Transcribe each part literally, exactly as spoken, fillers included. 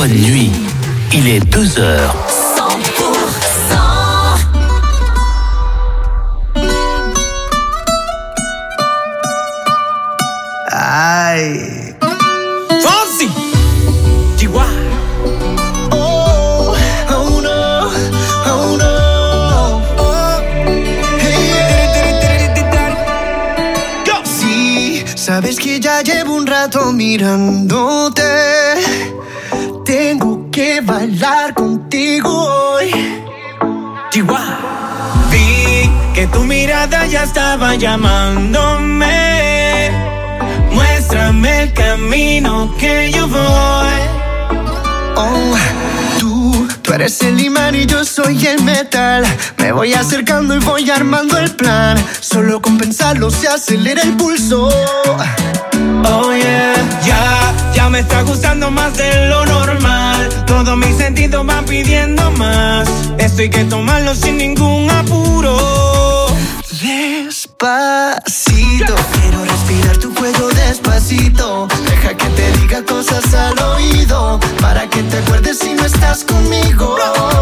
Bonne nuit, il est deux heures. cent pour cent Ay. Fonsi, Chihuahua. Oh, oh no, oh no. Oh, hey. Go. Sí, sabes que ya llevo un rato mirándote. Tengo que bailar contigo hoy. Chihuahua. Vi que tu mirada ya estaba llamándome. Muéstrame el camino que yo voy. Oh, tú, tú eres el imán y yo soy el metal. Me voy acercando y voy armando el plan. Solo con pensarlo se acelera el pulso. Oh yeah, ya, ya me está gustando más de lo normal. Todos mis sentidos van pidiendo más. Esto hay que tomarlo sin ningún apuro. Despacito, quiero respirar tu cuello despacito. Deja que te diga cosas al oído, para que te acuerdes si no estás conmigo.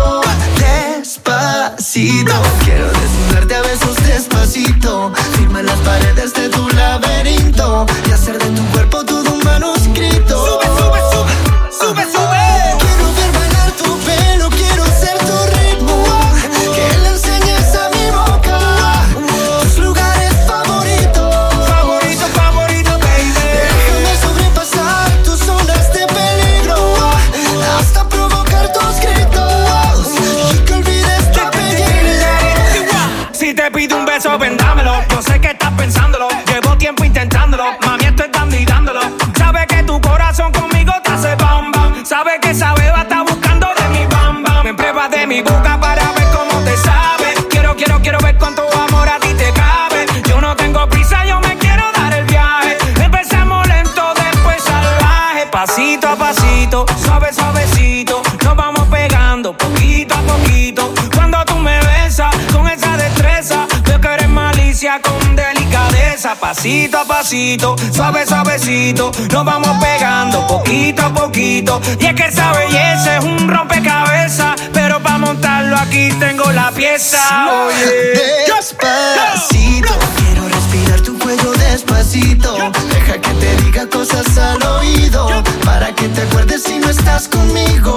Despacito, quiero desnudarte a besos despacito. Firma las paredes de tu laberinto y hacer de tu cuerpo todo un manuscrito. Sube, sube, sube, sube, sube. Quiero ver bailar tu pelo, quiero ser tu ritmo. Que le enseñes a mi boca tus lugares favoritos. Favorito, favorito, baby. Déjame sobrepasar tus zonas de peligro hasta provocar tus gritos y que olvides tu apellido. Si te pido un beso, vendámelo. Yo sé que estás pensándolo. Llevo tiempo intentándolo. Mami, estoy dando y dándolo. Sabe que tu corazón conmigo te hace bam bam. Sabe que esa beba está buscando de mi bam bam. Me pruebas de mi boca para ver cómo te sabe. Quiero, quiero, quiero ver cuánto amor a ti te cabe. Yo no tengo prisa, yo me quiero dar el viaje. Empezamos lento, después salvaje. Pasito a pasito, suave, suavecito. Nos vamos pegando poquito a poquito. Cuando tú me besas con esa destreza, veo que eres malicia con delicadeza. Pasito a pasito, suave, suavecito. Nos vamos pegando poquito a poquito. Y es que esa belleza es un rompecabezas, pero para montarlo aquí tengo la pieza. Oye, Despacito, quiero respirar tu cuello despacito. Deja que te diga cosas al oído, para que te acuerdes si no estás conmigo.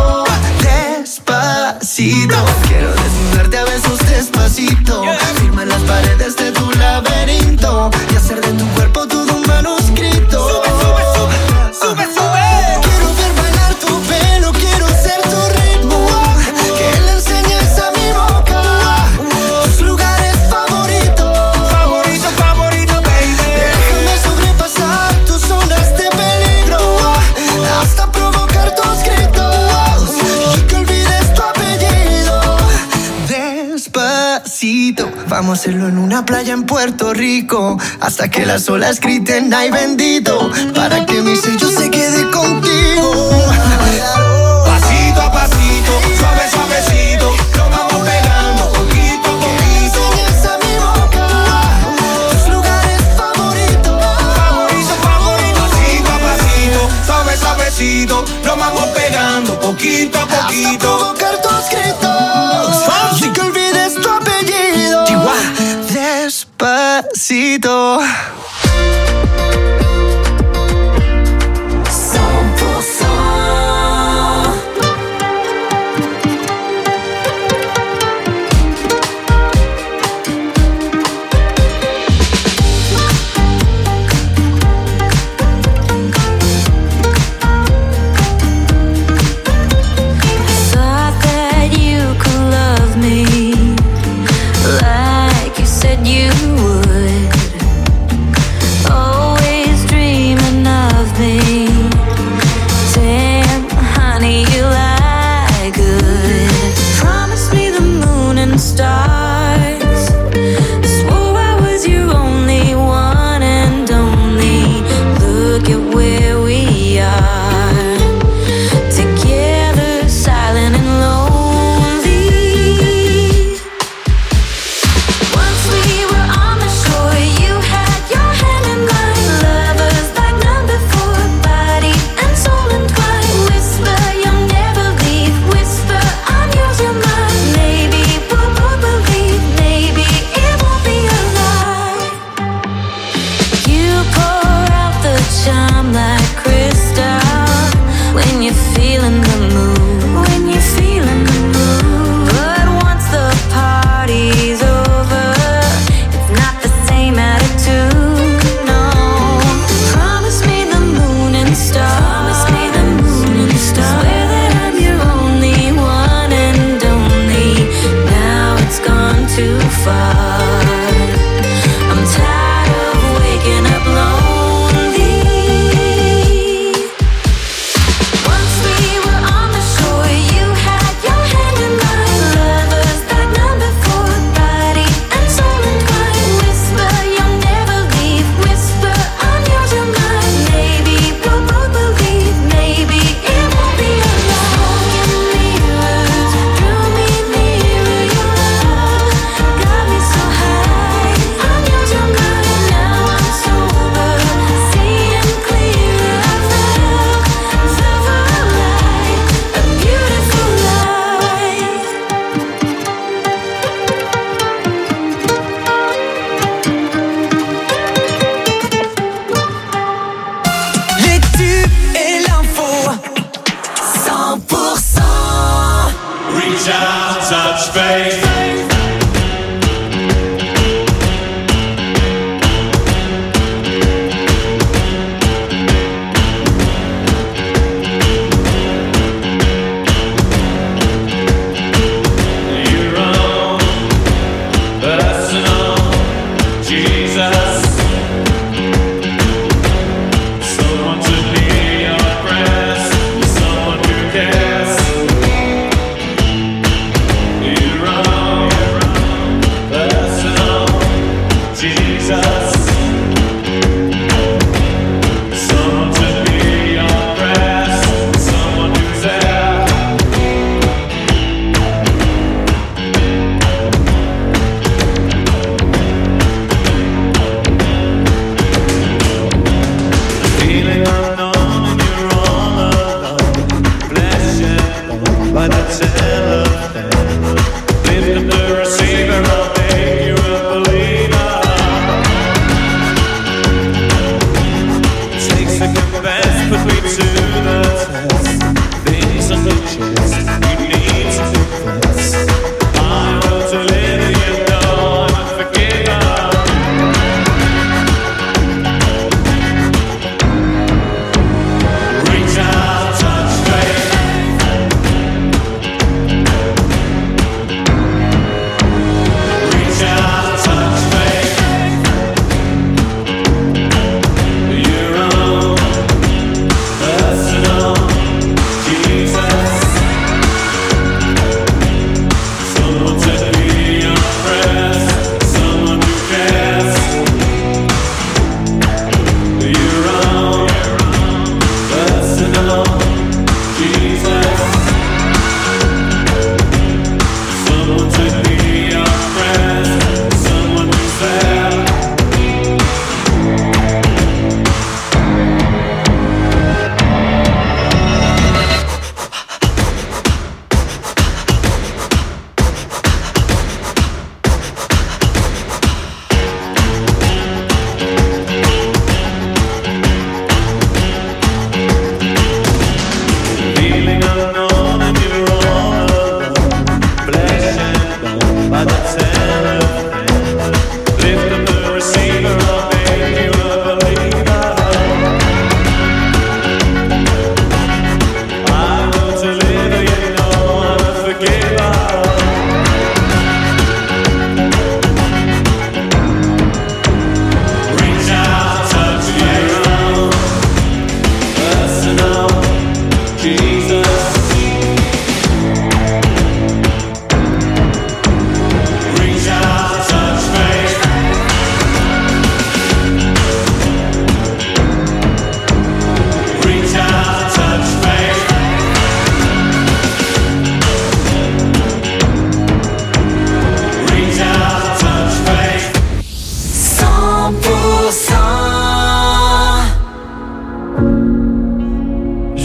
Despacito, quiero desnudarte a besos despacito. Firma las paredes de tu laberinto y hacer de tu cuerpo todo un manuscrito. Sube, sube, sube, sube, sube. Quiero ver bailar tu pelo, quiero ser tu ritmo. Que le enseñes a mi boca tus lugares favoritos. Favorito, favorito, baby. Déjame sobrepasar tus zonas de peligro hasta provocar tus gritos y que olvides tu apellido. Despacito, vamos a hacerlo en una playa en Puerto Rico hasta que las olas griten ay bendito, para que mi sello se quede contigo. Pasito a pasito, suave, suavecito. Nos vamos pegando poquito a poquito. Enseñas a mi boca tus lugares favoritos. Favorito, favorito. Pasito a pasito, suave, suavecito. Nos vamos pegando poquito a Hasta poquito. provocar tus gritos y que olvides tu apellido. Chihuahua. Despacito. cent pour cent Thought that you could love me like you said you would.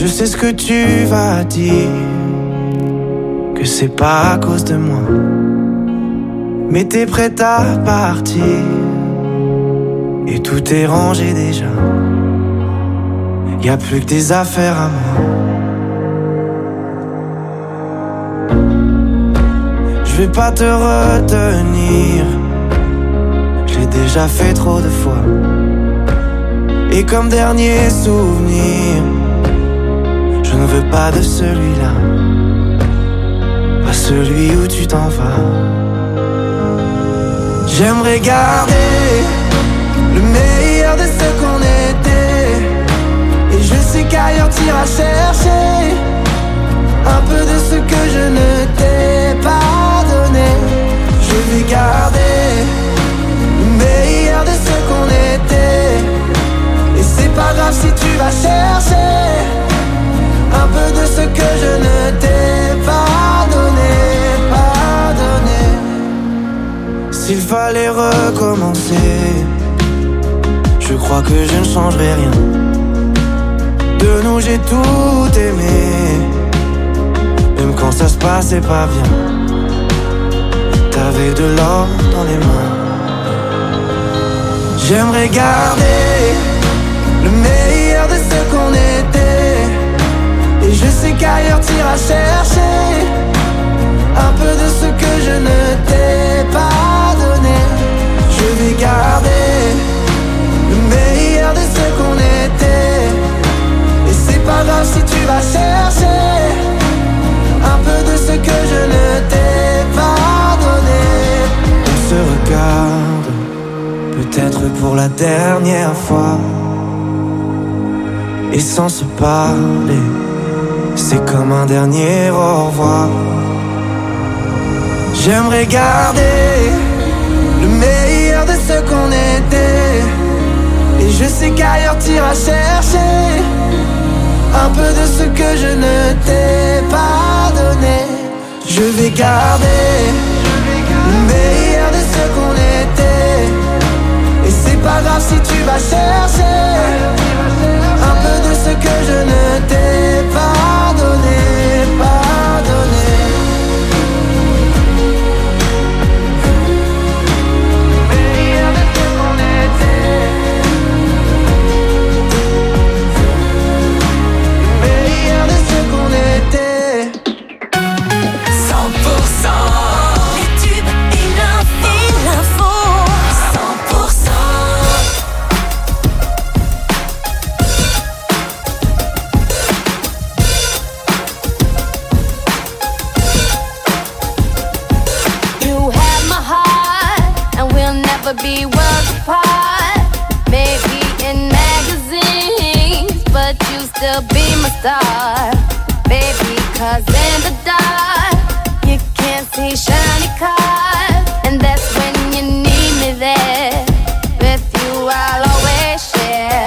Je sais ce que tu vas dire, que c'est pas à cause de moi, mais t'es prête à partir et tout est rangé déjà. Y'a plus que des affaires à moi. Je vais pas te retenir, je l'ai déjà fait trop de fois. Et comme dernier souvenir, je ne veux pas de celui-là, pas celui où tu t'en vas. J'aimerais garder le meilleur de ce qu'on était, et je sais qu'ailleurs t'iras chercher un peu de ce que je ne t'ai pas donné. Je vais garder le meilleur de ce qu'on était, et c'est pas grave si tu vas chercher un peu de ce que je ne t'ai pas donné, pas donné. S'il fallait recommencer, je crois que je ne changerai rien. De nous j'ai tout aimé, même quand ça se passait pas bien. T'avais de l'or dans les mains. J'aimerais garder le meilleur de ce qu'on était, et je sais qu'ailleurs t'iras chercher un peu de ce que je ne t'ai pas donné. Je vais garder le meilleur de ce qu'on était, et c'est pas grave si tu vas chercher un peu de ce que je ne t'ai pas donné. On se regarde, peut-être pour la dernière fois, et sans se parler, c'est comme un dernier au revoir. J'aimerais garder le meilleur de ce qu'on était, et je sais qu'ailleurs t'iras chercher un peu de ce que je ne t'ai pas donné. Je vais garder le meilleur de ce qu'on était, et c'est pas grave si tu vas chercher un peu de ce que je ne t'ai pas donné, pas donné. Meilleur de ce qu'on était, meilleur de ce qu'on était. cent pour cent les tubes et l'info, et l'info. cent pour cent. You have my heart, and we'll never be worlds apart. Maybe in magazines, but you still be my star. Baby, cause in the dark, you can't see shiny cars, and that's when you need me there. With you I'll always share.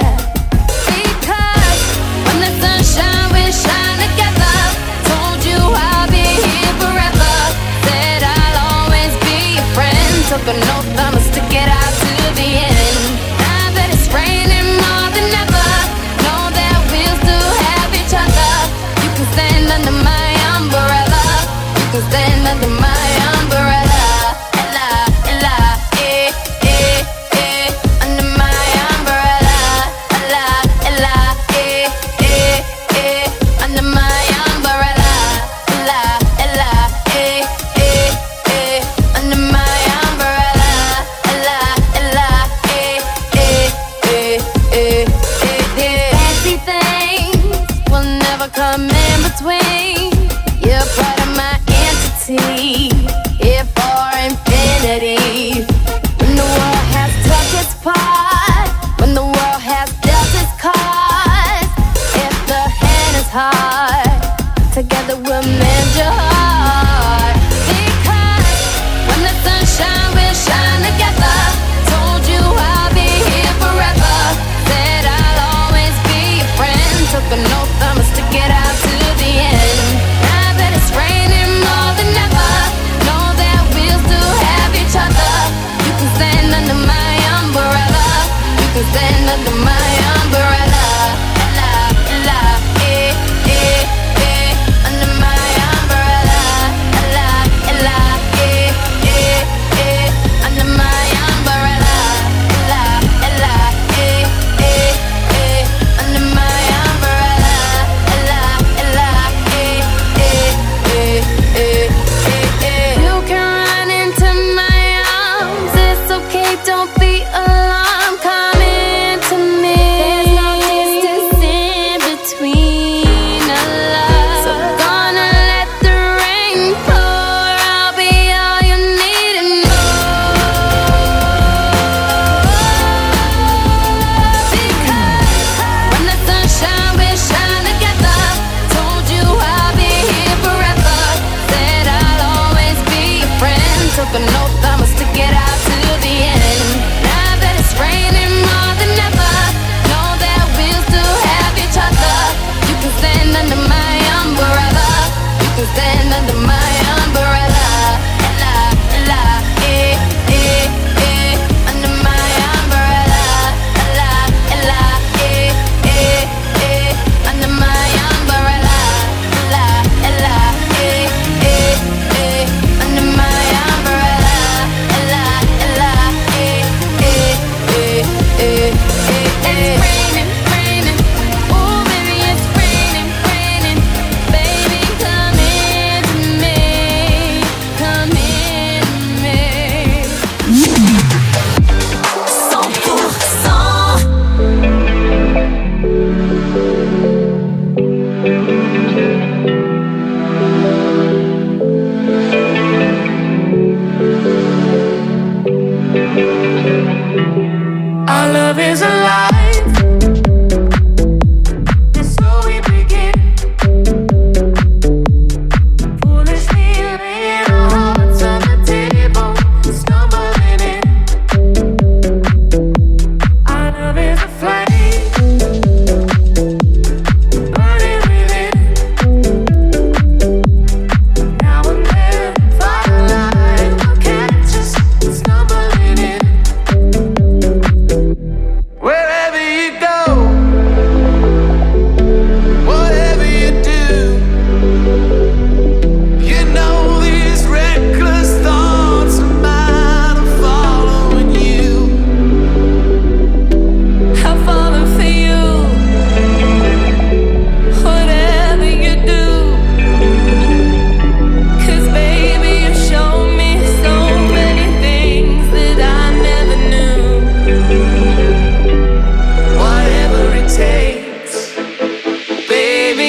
Because when the sunshine will shine together, told you I'll be here forever. Said I'll always be your friend. Took an oath, I'ma stick it out to the end. Now that it's raining more than ever, know that we'll still have each other. You can stand under my umbrella, you can stand under my umbrella. Ella, Ella, eh, eh, eh, under my umbrella. Ella, Ella, eh, eh, eh, under my umbrella. Ella, Ella, eh, eh, eh, under my umbrella. Ella, Ella, eh, eh, eh, eh, eh, eh. Fancy things will never come in between. You're part of my entity, here for infinity. When the world has took its part, when the world has dealt its cards, if the hand is hard, together we'll mend your heart. Because when the sunshine will shine together, told you I'll be here forever. Said I'll always be your friend. Took an oath, I'ma stick it out to the end. Now that it's raining more than ever, know that we'll still have each other. You can stand under my umbrella, you can stand under my umbrella. Ella, Ella, eh,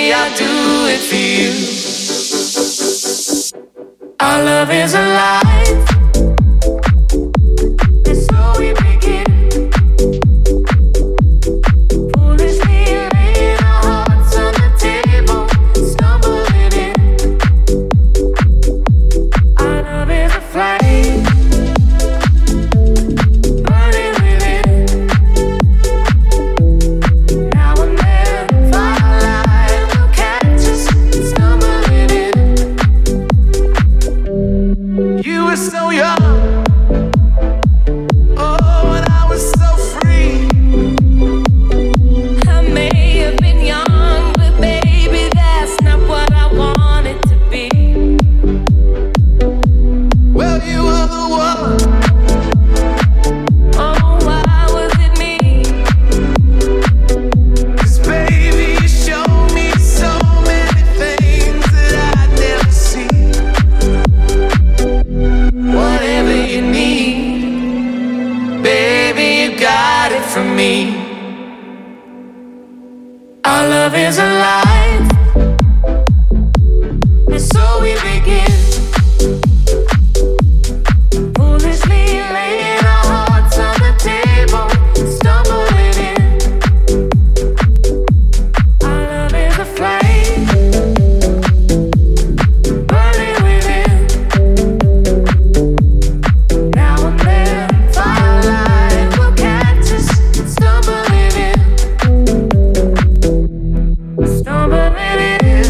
baby, I'll do it for you. Our love is alive. And so we begin. Foolishly laying our hearts on the table, stumbling in. Our love is a flame, burning within. Now and then, firelight will catch us stumbling in. You were so young, oh, and I was so free. I may have been young, but baby, that's not what I wanted to be. Well, you were the one. Oh, why was it me? 'Cause baby, you showed me so many things that I'd never see. Whatever you need, baby, you got it from me. Our love is alive, and so we begin. Foolishly laying our hearts on the table, stumbling in. Our love is a flame, burning within. Now and then, firelight will catch us stumbling in. Stumbling in.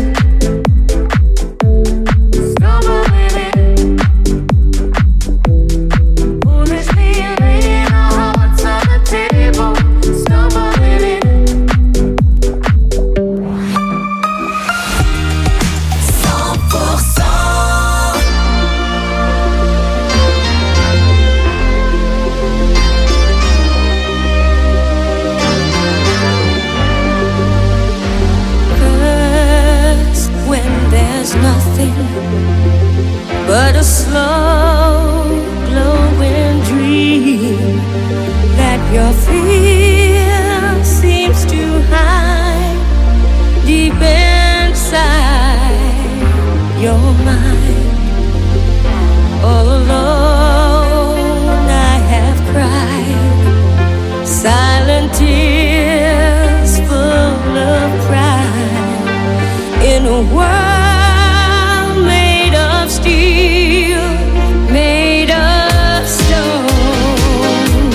Stumbling in. Foolishly laying our hearts on the table, stumbling in. cent pour cent. First, when there's nothing but a slow glowing dream that your fear seems to hide deep inside your mind. All alone I have cried silent tears full of pride in a world made of steel, made of stone.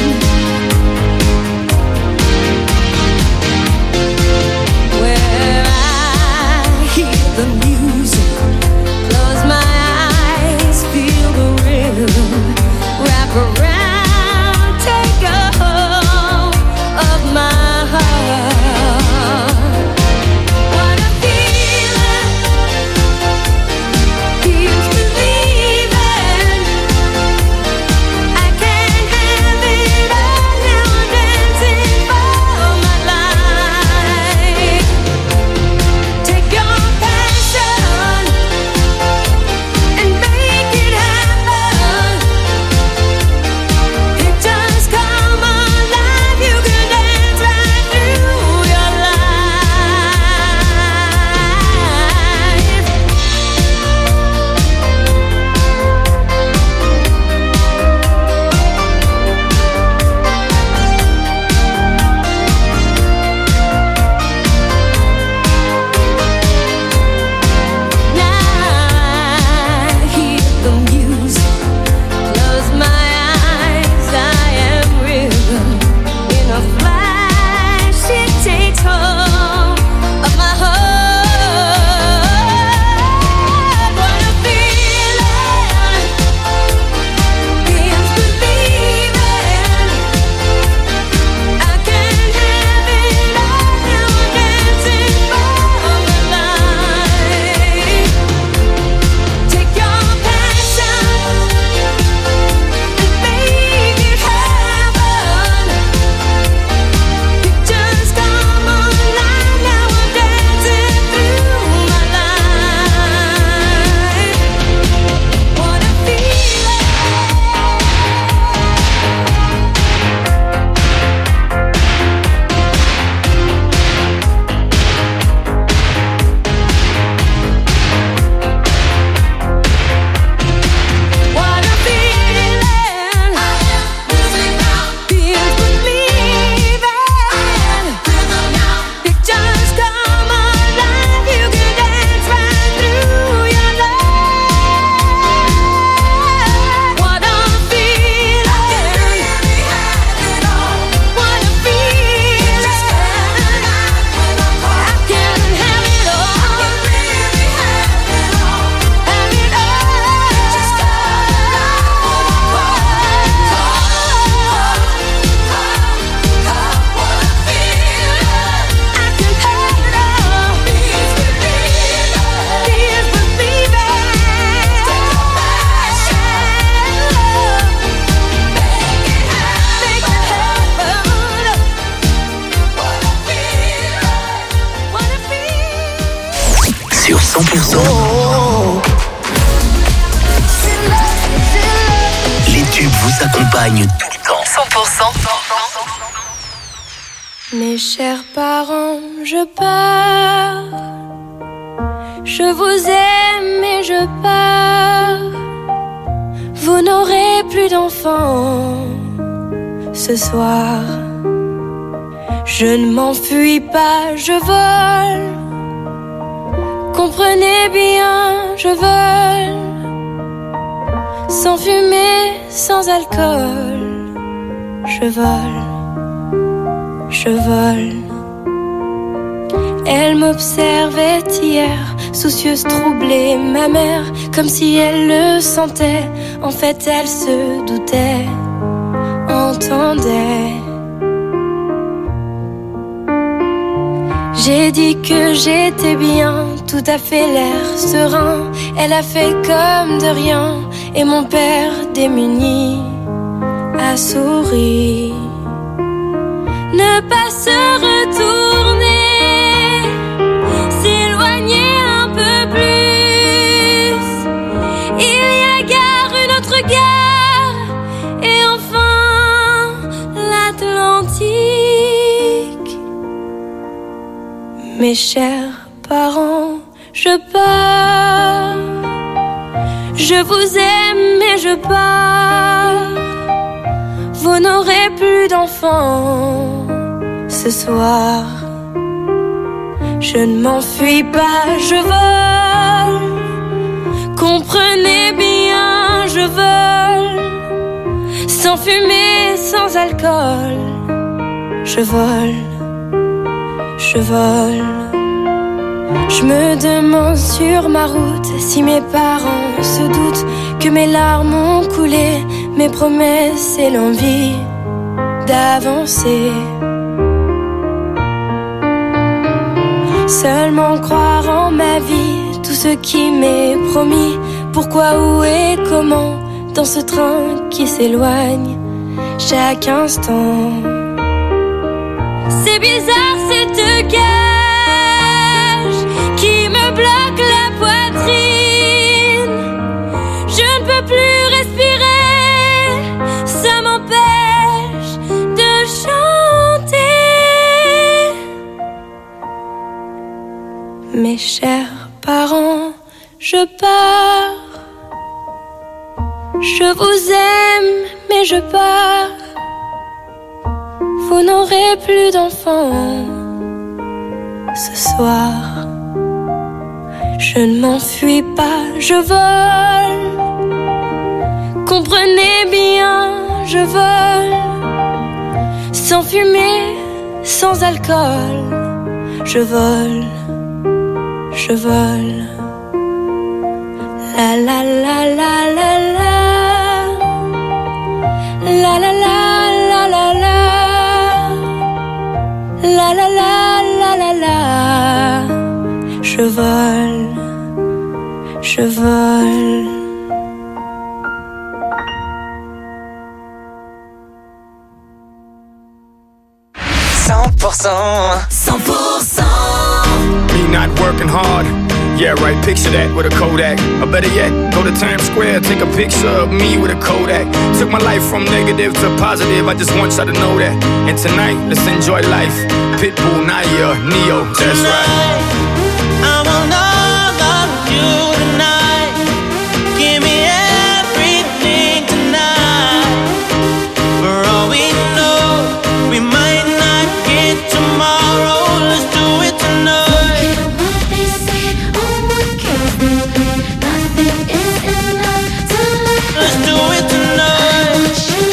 Where I hear the music, close my eyes, feel the rhythm, wrap around, take a hold of my heart. What a feeling cent pour cent. Oh. Les tubes vous accompagnent tout le temps. cent pour cent. Mes chers parents, je pars. Je vous aime et je pars. Vous n'aurez plus d'enfants ce soir. Je ne m'enfuis pas, je vole. Comprenez bien, je vole. Sans fumée, sans alcool. Je vole, je vole. Elle m'observait hier, soucieuse, troublée, ma mère, comme si elle le sentait. En fait, elle se doutait, entendait. J'ai dit que j'étais bien, tout à fait l'air serein. Elle a fait comme de rien, et mon père démuni a souri. Ne pas se retourner, s'éloigner un peu plus. Il y a gare, une autre gare, et enfin l'Atlantique. Mes chers parents, je pars. Je vous aime et je pars. Vous n'aurez plus d'enfants ce soir. Je ne m'enfuis pas, je vole. Comprenez bien, je vole. Sans fumée, sans alcool. Je vole, je vole. Je me demande sur ma route si mes parents se doutent que mes larmes ont coulé, mes promesses et l'envie d'avancer. Seulement croire en ma vie, tout ce qui m'est promis. Pourquoi, où et comment, dans ce train qui s'éloigne chaque instant. C'est bizarre cette cage qui me bloque la poitrine. Je ne peux plus respirer, ça m'empêche de chanter. Mes chers parents, je pars. Je vous aime, mais je pars. Vous n'aurez plus d'enfants ce soir. Je ne m'enfuis pas, je vole. Comprenez bien, je vole. Sans fumée, sans alcool. Je vole, je vole. La la la la la la. La la la la la la. La la la la la la. Je vole, je vole. cent pour cent. cent pour cent. Me not working hard. Yeah, right, picture that with a Kodak. Or better yet, go to Times Square, take a picture of me with a Kodak. Took my life from negative to positive, I just want y'all to know that. And tonight, let's enjoy life. Pitbull, Naya, Neo, that's right. I will not love you tonight. Give me everything tonight. For all we know, we might not get tomorrow. Let's do it tonight. Let's do it tonight.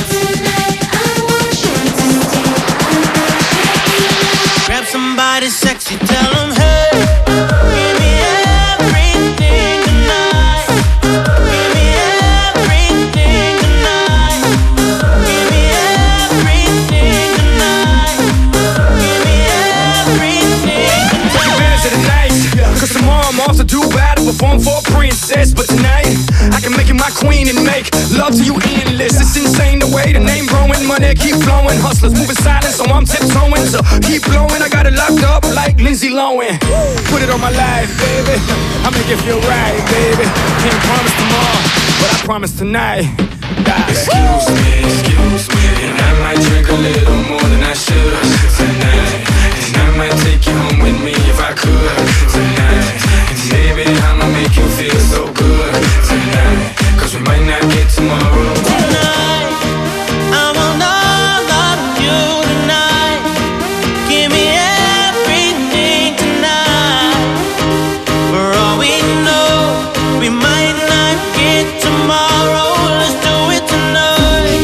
Grab somebody sexy, tell them hey. Give me everything tonight. Give me everything tonight. Give me everything tonight. Give me everything tonight. Take advantage of the night, cause tomorrow I'm off to do battle, perform for a princess. But tonight, I can make you my queen and make love to you endless. It's insane the way the name growing, money money keep flowing. Hustlers moving silent, so I'm tiptoeing. So keep blowing, I got it locked up like Lindsay Lohan. Put it on my life, baby. I make it feel right, baby. Can't promise tomorrow, but I promise tonight. Excuse me, excuse me, and I might drink a little more than I should tonight. And I might take you home with me if I could tonight. And baby, I'ma make you feel so good tonight. Cause we might not get tomorrow. Tonight, I want all of you tonight. Give me everything tonight. For all we know, we might not get tomorrow. Let's do it tonight.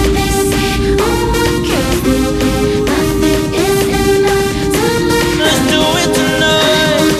Let's do it tonight.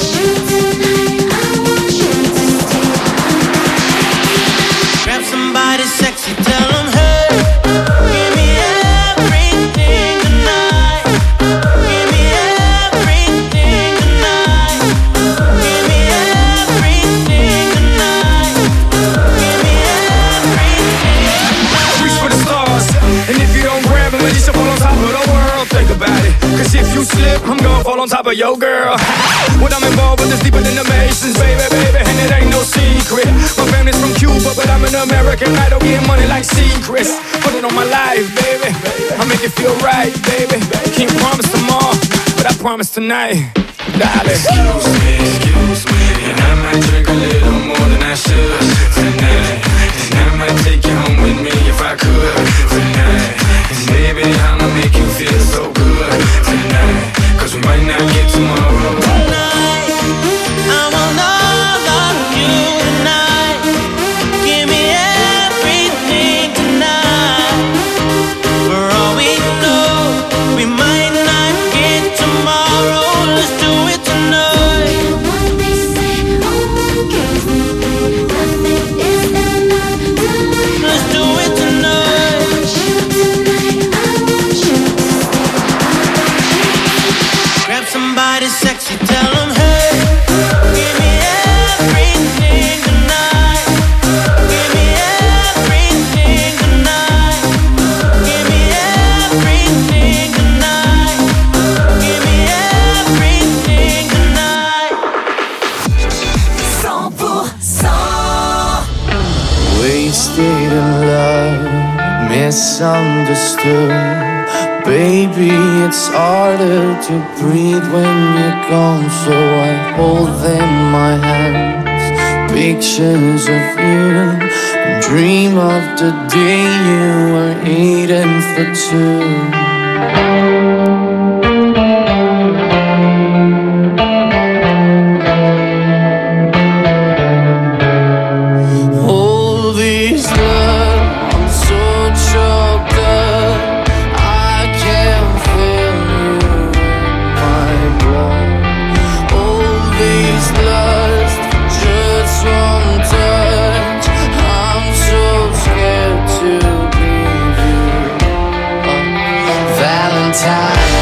Grab somebody sexy, tell them, hey, give me everything tonight. Give me everything tonight. Give me everything tonight. Give me everything. Reach for the stars, and if you don't grab them, at least you fall on top of the world. Think about it, cause if you slip, I'm gonna fall on top of your girl. What I'm involved with is deeper than the Masons, baby, baby, and it ain't no secret. My family's from Cuba, but I'm an American idol, getting money like secrets. Put it on my life, baby, I make it feel right, baby. Can't promise tomorrow, but I promise tonight, darling. Excuse me, excuse me, and I might drink a little more than I should tonight. And I might take you home with me if I could tonight. And baby, I'ma make you feel so good tonight. Cause we might not get tomorrow. Tonight, I want all of you tonight. Give me everything tonight. For all we know, we might not get tomorrow. Let's do it tonight. Let's do it tonight. Grab somebody sexy, tell them, hey, give me everything tonight. Give me everything tonight. Give me everything tonight. Give me everything tonight. cent pour cent Wasted in love, misunderstood. Baby, it's harder to breathe when you're gone. So I hold in my hands pictures of you and dream of the day you were eating for two. Time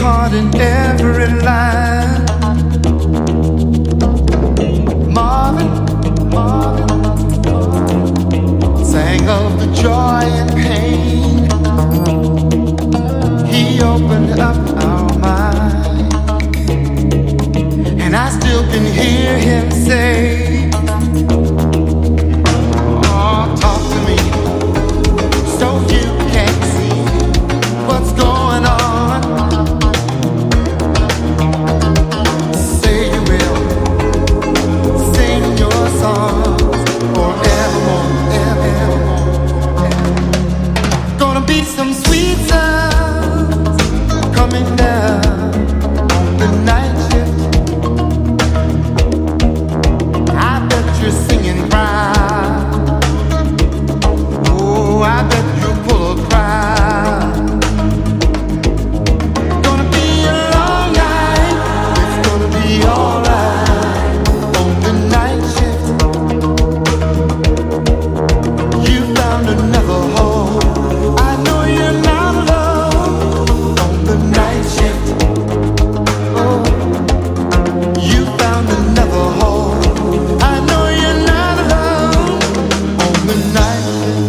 heart in every line. Marvin, Marvin, sang of the joy and pain. He opened up our mind, and I still can hear him say, oh, talk to me so you can see what's going on. Say you will sing your songs forevermore, evermore. Gonna be some sweet sounds coming down the night shift. I bet you're singing proud. Oh, I bet you'll pull a crowd. Gonna be a long night. It's gonna be alright on the night shift. You found another home. I know you're not alone on the night shift. Oh, you found another home. I know you're not alone on the night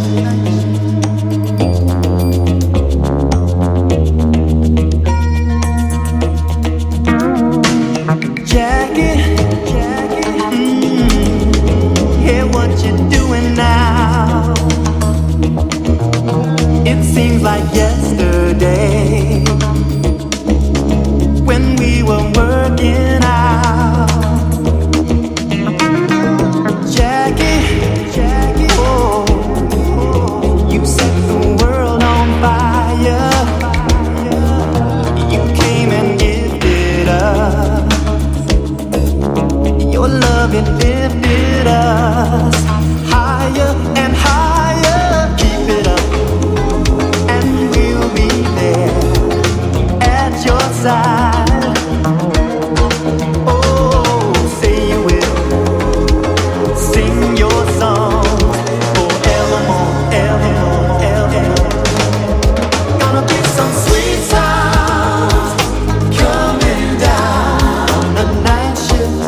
shift. Jackie, Jackie, mm, yeah, what you doing now? It seems like yesterday when we were working out. Jackie, Jackie, oh, you set the world on fire. You came and gifted us your love, it lifted us higher and higher. Keep it up, and we'll be there at your side. Oh, say you will sing your song forevermore, evermore, evermore. Gonna be some sweet sounds coming down on the night shift.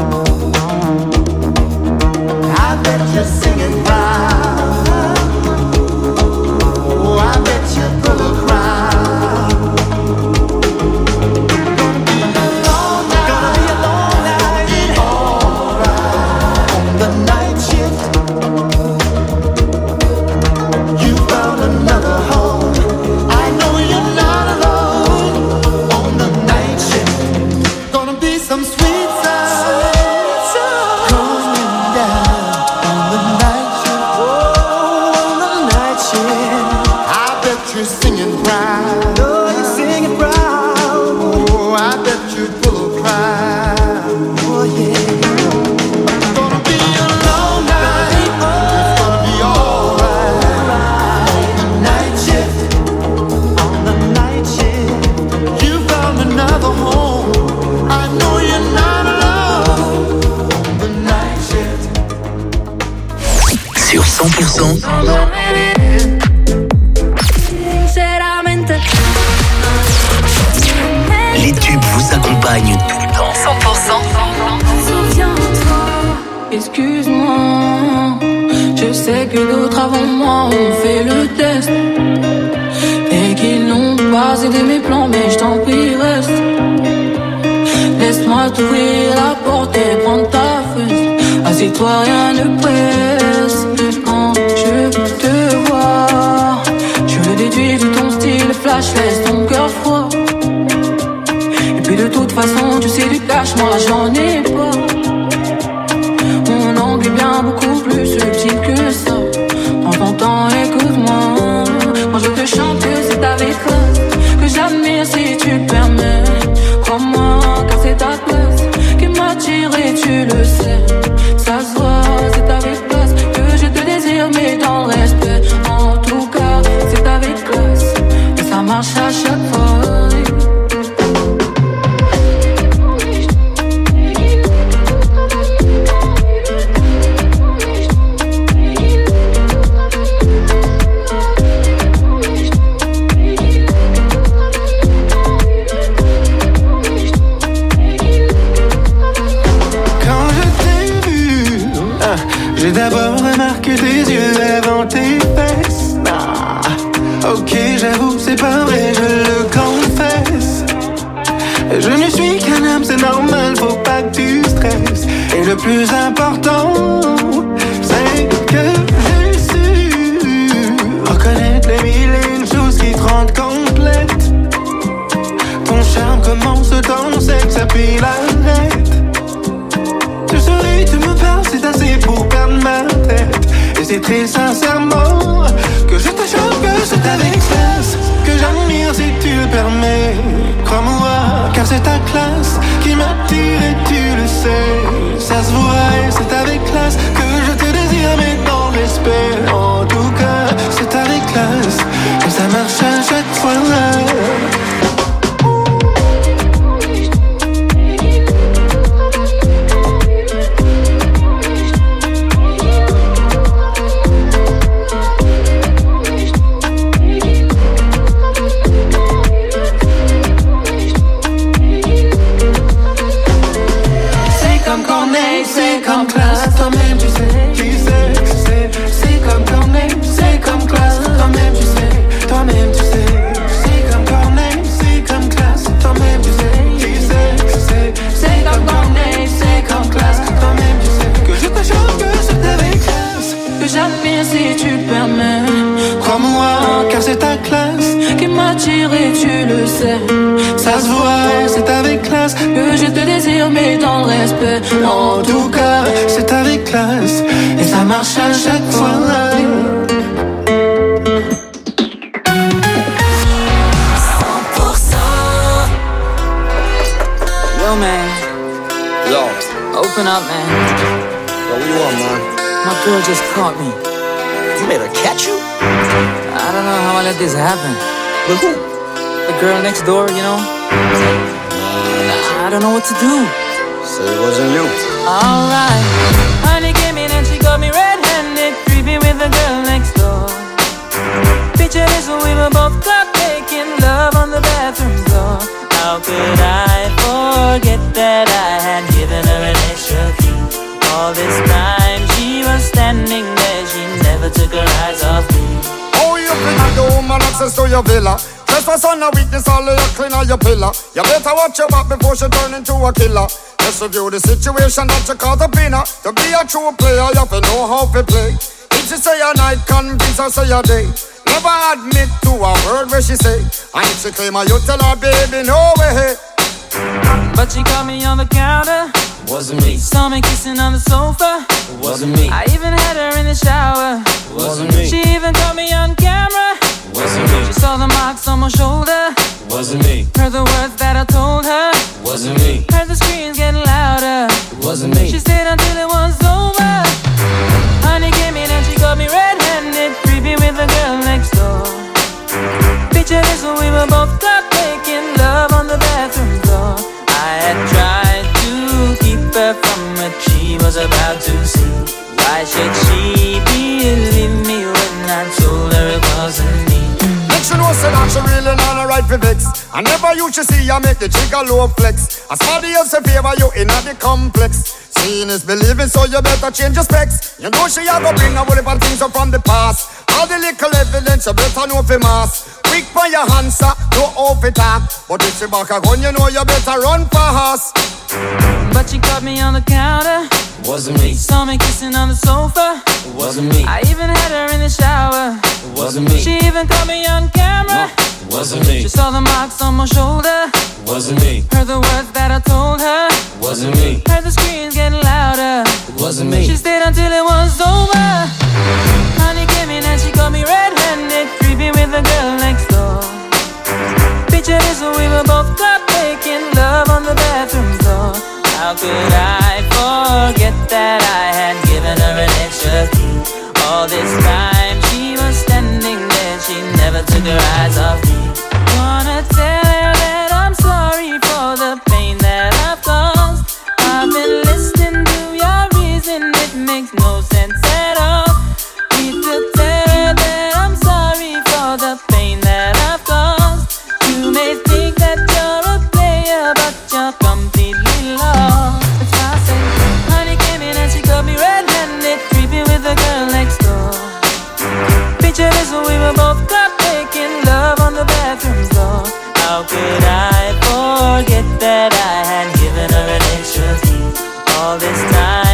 I bet you're singing proud. Oh, I bet you pull a crowd. Gonna be a long night. Gonna be a long night. Alright on the night shift. You found another home. I know you're not alone on the night shift. Gonna be some sweet sounds coming down on the night shift. Oh, on the night shift. I bet you're singing proud. Oh, you're singing proud. Oh, I bet you pull a crowd. Oh, yeah. Gonna be a long night. It's gonna be alright on the night shift. On the night shift. You found another home. I know you're not alone on the night shift. Sur cent pour cent, Sinceramente. les tubes vous accompagnent tout le temps. cent pour cent. Souviens-toi. Excuse-moi, je sais que d'autres avant moi ont fait le test et qu'ils n'ont pas aidé mes plans, mais je t'en prie reste. Laisse-moi t'ouvrir la porte et prendre ta fesse. Assieds-toi, rien ne presse. Quand je te vois, je le déduis de ton style flash, laisse ton cœur froid. Et puis de toute façon, tu sais du cash, moi j'en ai pas. Mon angle est bien beaucoup plus subtil que ça. Prends ton temps, écoute-moi. Moi je te chante que c'est avec classe que j'admire si tu le permets. Crois-moi, car c'est ta classe qui m'attire et tu le sais. Ça se voit, c'est avec classe que je te désire, mais dans le respect. En tout cas, c'est avec classe et ça marche à chaque fois. le plus important, c'est que j'ai su reconnaître les mille et une choses qui te rendent complète. Ton charme commence dans le sexe puis l'arrête. Tu souris, tu me parles, c'est assez pour perdre ma tête. Et c'est très sincèrement que je te jure que c'est avec classe que j'admire si tu le permets. Crois-moi, car c'est ta classe qui m'attire et tu le sais. Ça se voit et c'est avec classe que je te désire, mais dans le respect. En tout cas, c'est avec classe que ça marche à chaque fois. C'est comme classe, toi-même tu sais, tu sais, tu sais. C'est comme Corneille, c'est comme classe, toi-même tu sais, toi-même tu sais. C'est comme Corneille, c'est comme classe, toi-même tu sais, tu sais, tu sais. C'est comme Corneille, c'est comme classe, toi-même tu sais. Que je te jure que c'est avec classe que j'admire si tu le permets. Crois-moi, car c'est ta classe qui m'attire et tu le sais. Ça se voit, c'est avec classe que je te désire, mais dans le respect. En tout cas, c'est avec classe et ça marche à chaque fois. cent pour cent. Yo, man. Yo. Open up, man. Yo, what you want, man? My girl just caught me. You made her catch you? I don't know how I let this happen. But who? The girl next door, you know? I don't know what to do. So it wasn't you. Alright. Honey came in and she got me red-handed, creepy with the girl next door. Picture this, we were both caught making love on the bathroom floor. How could I forget that I had given her an extra key? All this time she was standing there, she never took her eyes off me. Oh, you think the woman access to your villa? Trespass on a weakness, all of your clean on your pillar. You better watch your back before she turn into a killer. Just review the situation that you caught up in her. To be a true player, you have to know how to play. If she say a night, convince her say a day. Never admit to a word where she say. And if she claim her, you tell her, baby, no way. But she caught me on the counter. Wasn't me. Saw me kissing on the sofa. Wasn't me. I even had her in the shower. Wasn't me. She even caught me on camera. Wasn't me. She saw the marks on my shoulder. Wasn't me. Heard the words that I told her. Wasn't me. Heard the screams getting louder. Wasn't me. She stayed until it was over. Honey came in and she got me red-handed, creepy with the girl next door. Picture this, we were both caught making love on the bathroom floor. I had tried to keep her from what she was about to see. Why should she believe me when I told her it wasn't me? Make she know say that she really not a right for vex. I never used to see her make the jigger low flex. As somebody else in favor you in the complex. Seeing is believing, so you better change your specs. You know she a go bring a whole heap of things up from the past. All the little evidence you better know for mass. Quick for your answer, no off it up. But if she back a gun, you know you better run fast. But she caught me on the counter. Wasn't me. Saw me kissing on the sofa. Wasn't me. I even had her in the shower. Wasn't me. She even caught me on camera. No, wasn't me. She saw the marks on my shoulder. Wasn't me. Heard the words that I told her. Wasn't me. Heard the screams getting louder. Wasn't me. She stayed until it was over. Honey came in and she got me red-handed, creepy with the girl next door. Picture this, we were both caught making love on the bathroom floor. How could I forget that I had given her an extra key? All this time she was standing there, she never took her eyes off me. Wanna tell her that I'm sorry for the pain that I've caused. I've been listening to your reason, it makes no sense at all. Need to tell her that I'm sorry for the pain that I've caused. You may think that you're a player, but you're completely lost. That's why I say, honey came in and she got me red-handed, creepy with the girl next door. Picture this, we were both caught making love on the bathroom floor. How could I forget that I had given her an extra key? All this time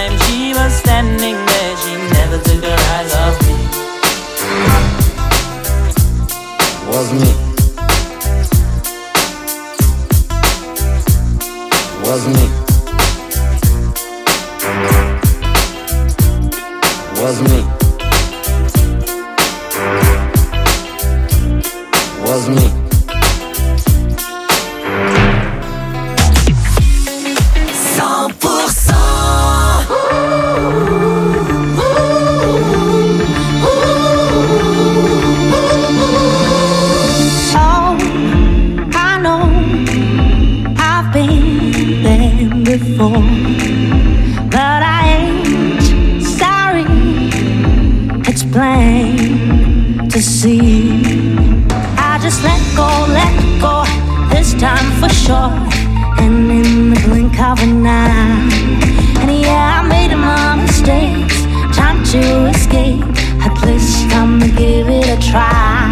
Was me. Was me. Was me. Was me. cent pour cent. Oh, I know I've been there before, but I ain't sorry. It's plain to see. I just let go, let go, this time for sure. And in the blink of an eye, and yeah, I made my mistakes. Time to escape. At least I'm gonna give it a try.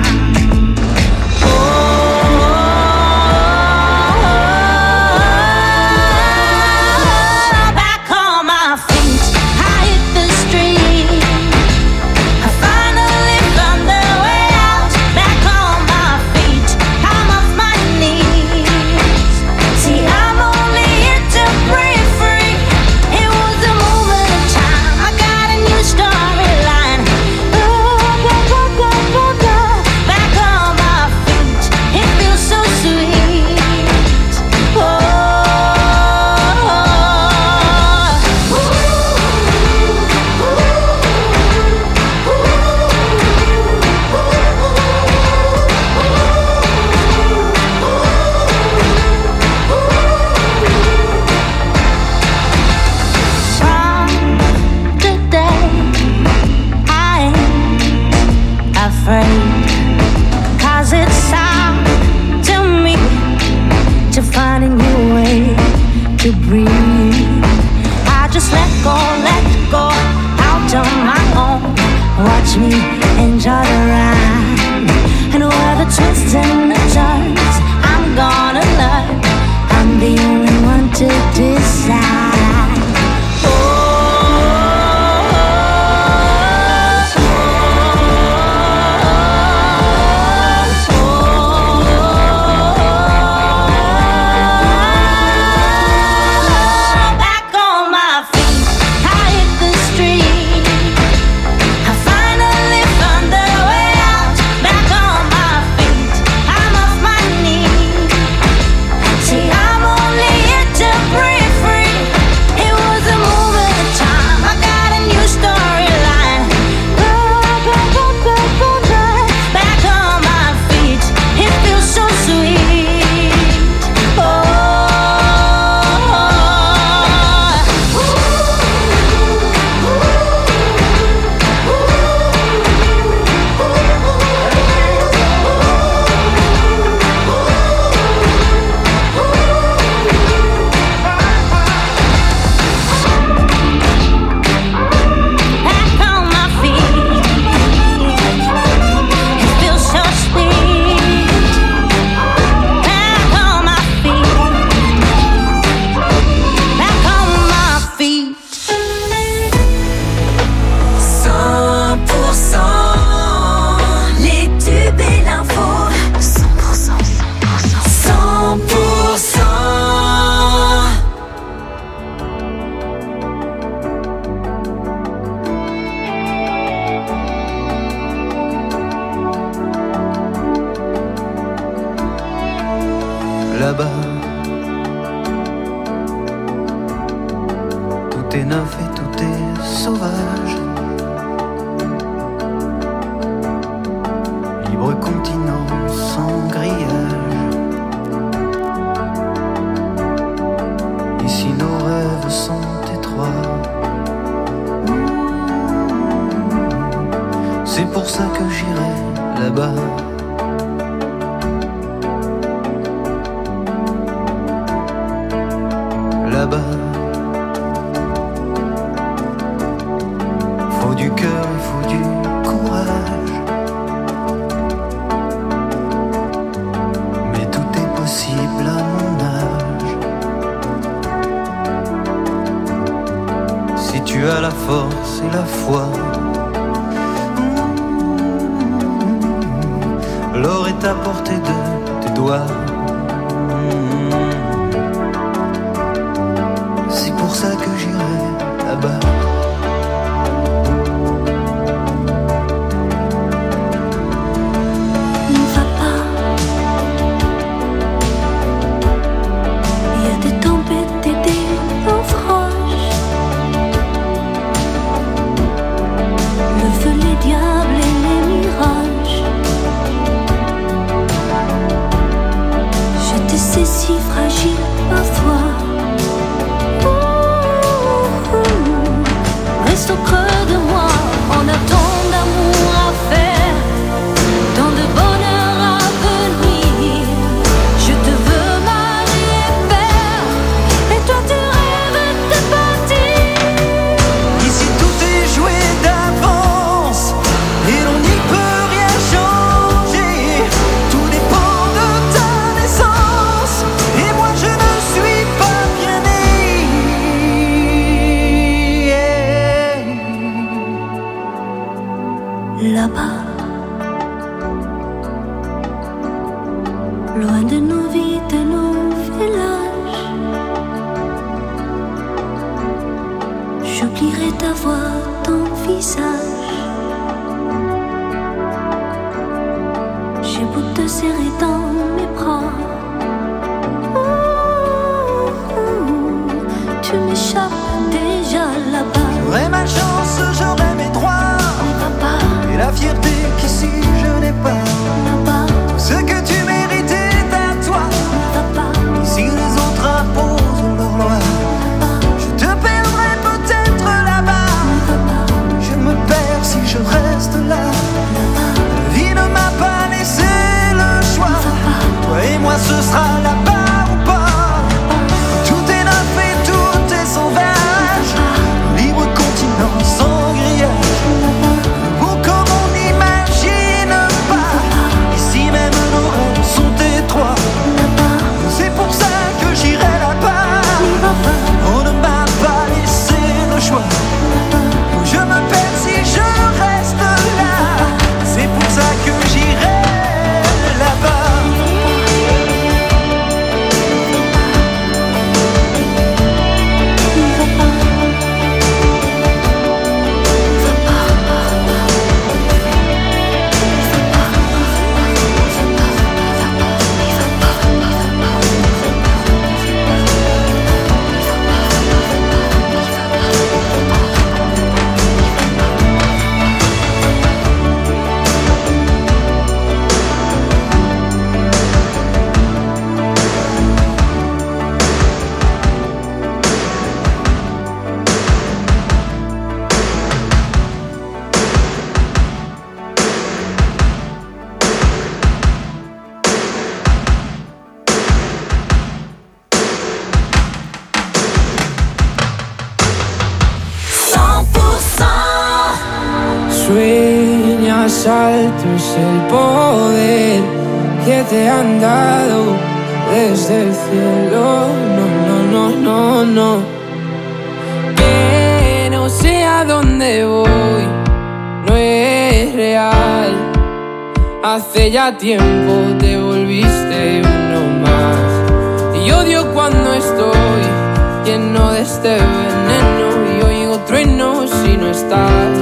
Là-bas, tout est neuf et tout est sauvage. Libre continent sans grillage. Ici nos rêves sont étroits. C'est pour ça que j'irai là-bas. Là-bas, faut du cœur, il faut du courage. Mais tout est possible à mon âge. Si tu as la force et la foi, l'or est à portée de tes doigts. C'est pour ça que j'irai là-bas. Ne va pas. Il y a des tempêtes et des naufrages. Le feu, les diables et les mirages. Je te sais si fragile parfois. Reste au creux de moi, on a tant d'amour à faire, tant de bonheur à venir. Je te veux mari et père, et toi tu rêves de partir. Ici tout est joué d'avance, et l'on n'y peut rien changer. Tout dépend de ta naissance, et moi je ne suis pas bien né. Là-bas, loin de nos vies, de nos villages, j'oublierai ta voix, ton visage. J'ai beau te serrer dans mes bras, ouh, tu m'échappes déjà là-bas. J'aurai ma chance, j'aurai mes droits, et la fierté qu'ici je n'ai pas. Ce que tu mérites est à toi. Ici les autres imposent leurs lois. Je te perdrai peut-être là-bas. Je me perds si je reste là. La vie ne m'a pas laissé le choix. Toi et moi ce sera là-bas ou pas. Tout est neuf et tout est sauvage. Libre continent sans grillage. Beau comme on n'imagine pas. Ici même nos rêves sont étroits. C'est pour ça que j'irai là-bas. On ne m'a pas laissé le choix. Je me perds si je reste là. C'est pour ça que j'irai là-bas. Sueñas alto es el poder que te han dado desde el cielo. No, no, no, no, no. Que no sé a dónde voy, no es real. Hace ya tiempo te volviste uno más. Y odio cuando estoy lleno de este veneno y oigo truenos si no estás.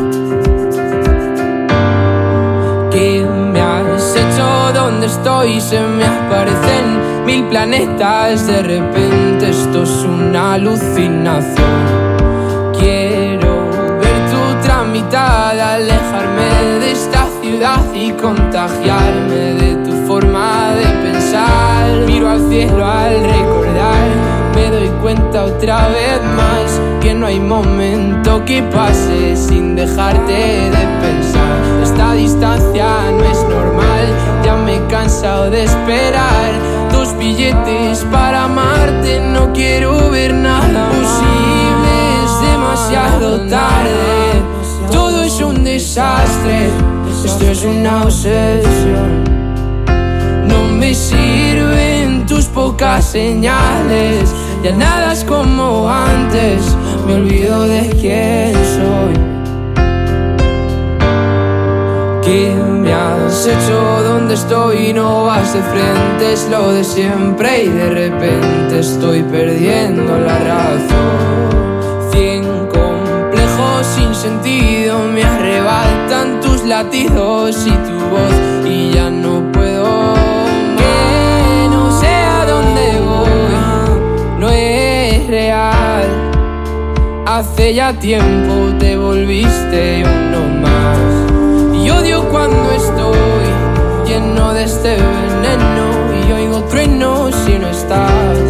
¿Qué me has hecho? ¿Dónde estoy? Se me aparecen mil planetas. De repente esto es una alucinación. Quiero ver tu tramitada, alejarme de esta ciudad y contagiarme de tu forma de pensar. Miro al cielo al recordar, me doy cuenta otra vez más que no hay momento que pase sin dejarte de pensar. Esta distancia no es normal, ya me he cansado de esperar. Dos billetes para amarte, no quiero ver nada posible, es demasiado tarde. Todo es un desastre, esto es una obsesión. No me sirven tus pocas señales, ya nada es como antes, me olvido de quién soy. ¿Qué me me has hecho donde estoy. No vas de frente, es lo de siempre y de repente estoy perdiendo la razón. Cien complejos sin sentido me arrebatan tus latidos y tu voz y ya no puedo. Que no sé a dónde voy, no es real. Hace ya tiempo te volviste uno más. Y odio cuando estoy lleno de este veneno y oigo truenos si no estás.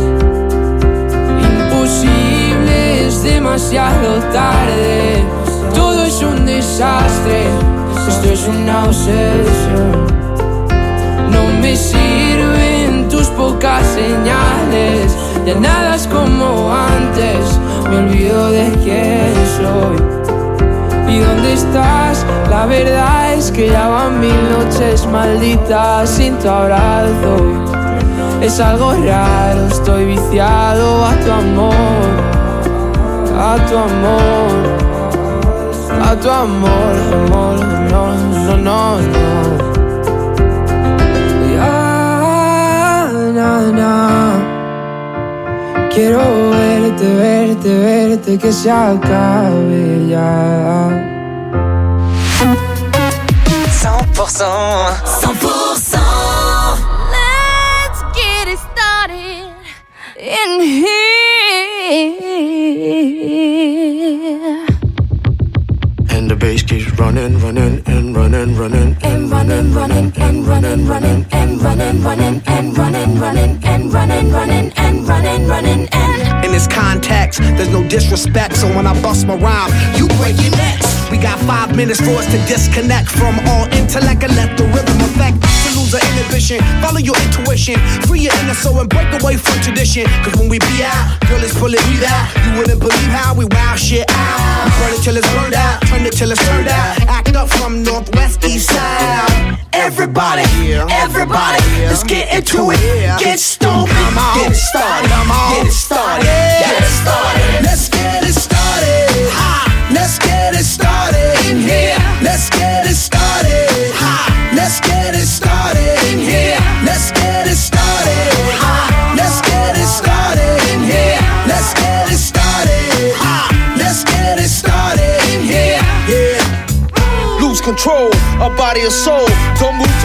Imposible, es demasiado tarde. Todo es un desastre, esto es una obsesión. No me sirven tus pocas señales, ya nada es como antes. Me olvido de quién soy y dónde estás. La verdad es que ya van mil noches malditas sin tu abrazo. Es algo raro, estoy viciado a tu amor, a tu amor, a tu amor, amor, no, no, no, no. Ya, na, na. Quiero verte, verte, verte, que se acabe ya. cent pour cent cent pour cent. Let's get it started in here. And the bass keeps running, running, and running, running, and running, running, and running, running, and running, running, and running, running, and running, running, and running, running, and. In this context, there's no disrespect, so when I bust my rhyme, you break your necks. We got five minutes for us to disconnect from all intellect and let the rhythm affect. To lose the inhibition, follow your intuition, free your inner soul and break away from tradition. Cause when we be out, girl, it's pulling me out. You wouldn't believe how we wow shit out. We burn it till it's burned out, turn it till it's turned out. Act up from northwest, east side. Everybody, everybody, let's get into it. Get stoked, get it started, get it started, get it started. Let's get it started. Ha! Let's get it started in here. Let's get it started. Ha! Let's get it started in here. Let's get it started. Ha! Let's get it started in here. Let's get it started. Ha! Let's get it started in here. Yeah. Lose control of body and soul.